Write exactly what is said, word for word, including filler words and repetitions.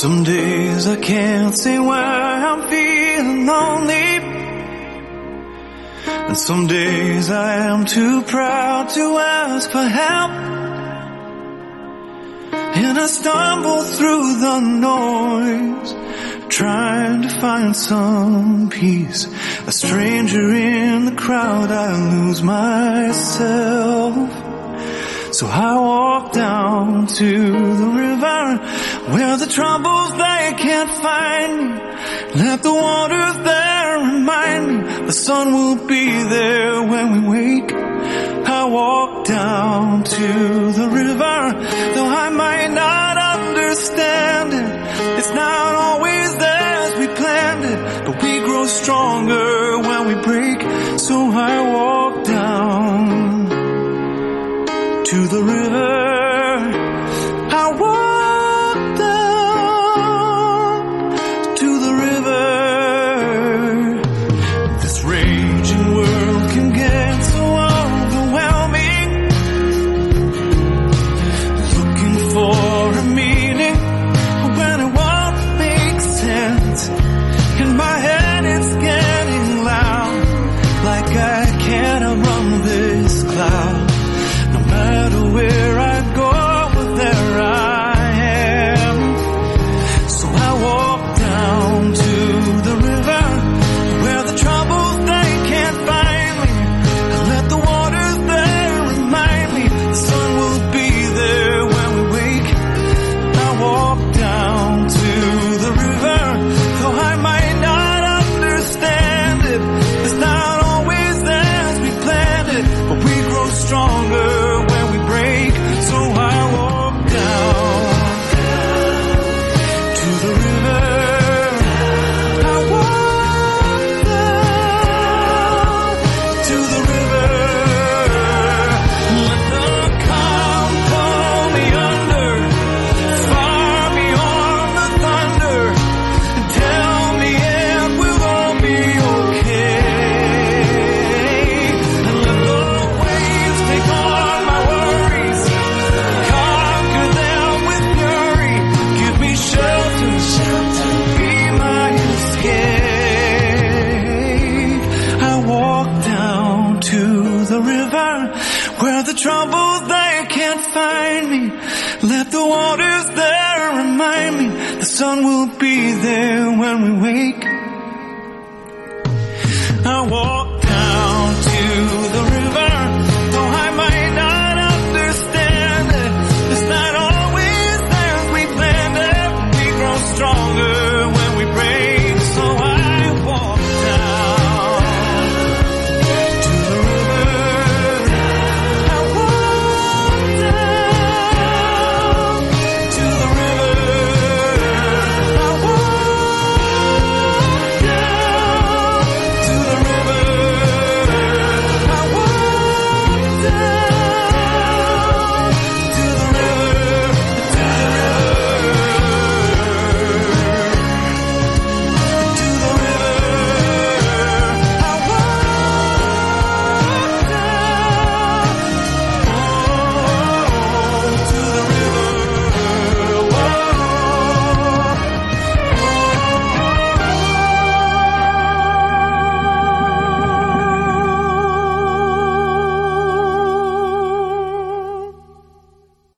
Some days I can't say why I'm feeling lonely, and some days I am too proud to ask for help. And I stumble through the noise, trying to find some peace. A stranger in the crowd, I lose myself. So I walk down to the river, where the troubles they can't find me. Let the waters there remind me the sun will be there when we wake. I walk down to the river, though I might not understand it. It's not always there as we planned it, but we grow stronger when we break. So I walk down to the river. I walk down to the river. This raging world can get so overwhelming, looking for a meaning when it won't make sense. In my head it's getting loud, like I can't outrun this cloud. No matter where I go, there I am. So I walk down to the river, where the troubles they can't find me. I let the waters there remind me the sun will be there when we wake. I walk down to the river, though I might not understand it. It's not always there as we planned it, but we grow stronger when we break. So I walk down to the river. I walk down to the river. Let the calm pull me under, fire me on the thunder, and tell me it will all be okay. And let the waves take on my worries, conquer them with fury. Give me shelter, shelter, be my escape. I walk down to the river, where the troubles they can't find me. Let the waters there remind me the sun will be there when we